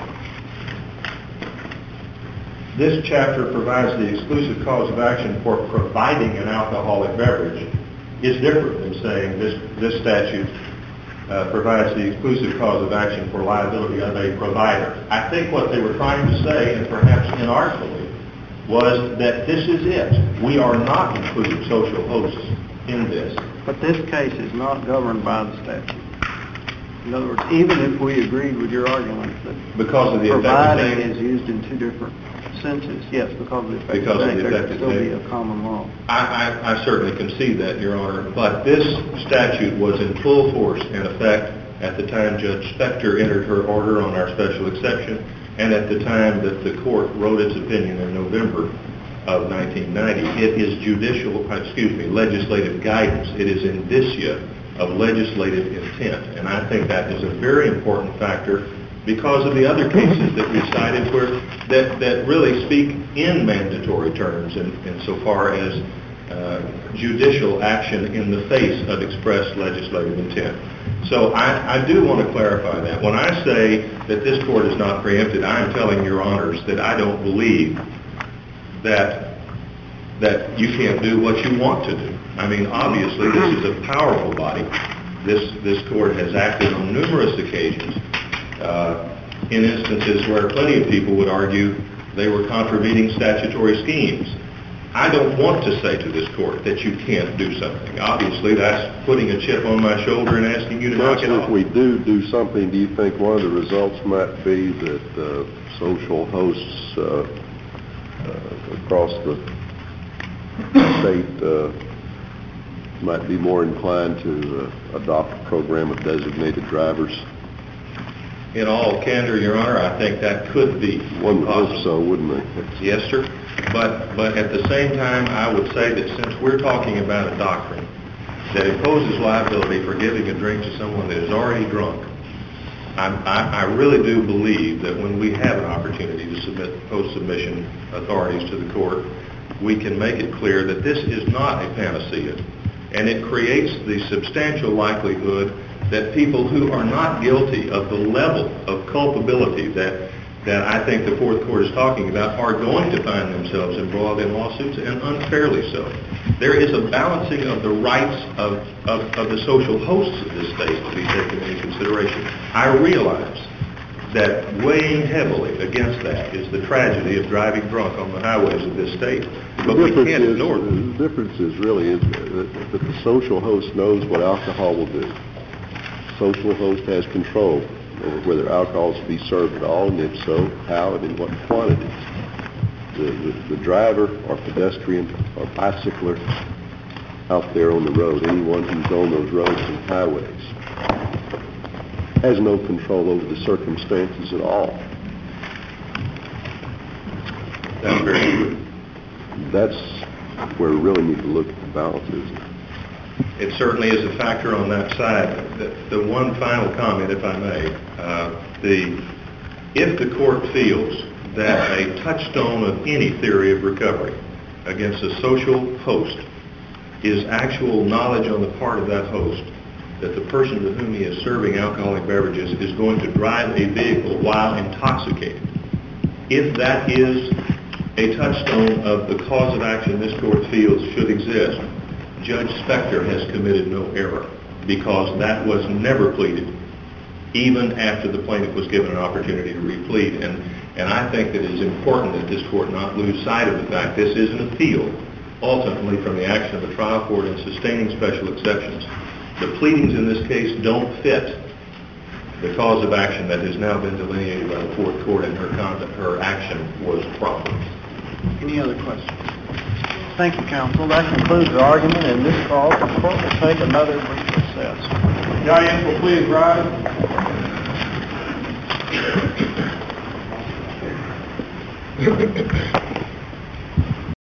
this chapter provides the exclusive cause of action for providing an alcoholic beverage, is different than saying this, this statute uh, provides the exclusive cause of action for liability of a provider. I think what they were trying to say, and perhaps inartfully, was that this is it. We are not including social hosts in this.
But this case is not governed by the statute. In other words, even if we agreed with your argument that
because of the
providing is used in two different census, yes, because of the effective
Because of
date,
the
there
effective
could still be
date.
a common law.
I, I, I certainly concede that, Your Honor, but this statute was in full force and effect at the time Judge Spector entered her order on our special exception, and at the time that the court wrote its opinion in November of nineteen ninety. It is judicial, excuse me, legislative guidance. It is indicia of legislative intent, and I think that is a very important factor because of the other cases that we cited where that, that really speak in mandatory terms in, insofar as uh, judicial action in the face of expressed legislative intent. So I, I do want to clarify that. When I say that this court is not preempted, I am telling Your Honors that I don't believe that that you can't do what you want to do. I mean, obviously, this is a powerful body. This this court has acted on numerous occasions uh, in instances where plenty of people would argue they were contravening statutory schemes. I don't want to say to this court that you can't do something. Obviously, that's putting a chip on my shoulder and asking you to knock it
Well,
off.
if we do do something, do you think one of the results might be that uh, social hosts uh, uh, across the state uh, might be more inclined to uh, adopt a program of designated drivers?
In all candor, Your Honor, I think that could be
One would
possible.
hope so, wouldn't it?
Yes, sir. But but at the same time, I would say that since we're talking about a doctrine that imposes liability for giving a drink to someone that is already drunk, I, I, I really do believe that when we have an opportunity to submit post-submission authorities to the court, we can make it clear that this is not a panacea, and it creates the substantial likelihood that people who are not guilty of the level of culpability that that I think the Fourth Court is talking about are going to find themselves embroiled in lawsuits, and unfairly so. There is a balancing of the rights of, of, of the social hosts of this state to be taken into consideration. I realize that weighing heavily against that is the tragedy of driving drunk on the highways of this state. But we can't
is,
ignore it.
The difference is really is that, that the social host knows what alcohol will do. Social host has control over whether alcohol is to be served at all, and if so, how and in what quantities. The, the, the driver or pedestrian or bicycler out there on the road, anyone who's on those roads and highways, has no control over the circumstances at all.
That's very true.
That's where we really need to look at the balance, isn't it?
It certainly is a factor on that side. The, the one final comment, if I may, uh, the if the court feels that a touchstone of any theory of recovery against a social host is actual knowledge on the part of that host that the person to whom he is serving alcoholic beverages is going to drive a vehicle while intoxicated, if that is a touchstone of the cause of action this court feels should exist, Judge Spector has committed no error, because that was never pleaded, even after the plaintiff was given an opportunity to replead. And, and I think that it is important that this court not lose sight of the fact this is an appeal, ultimately from the action of the trial court in sustaining special exceptions. The pleadings in this case don't fit the cause of action that has now been delineated by the Fourth Court, and her conduct, her action was proper.
Any other questions? Thank you, counsel. That concludes the argument in this call. The court will take another brief recess.
The audience will please rise.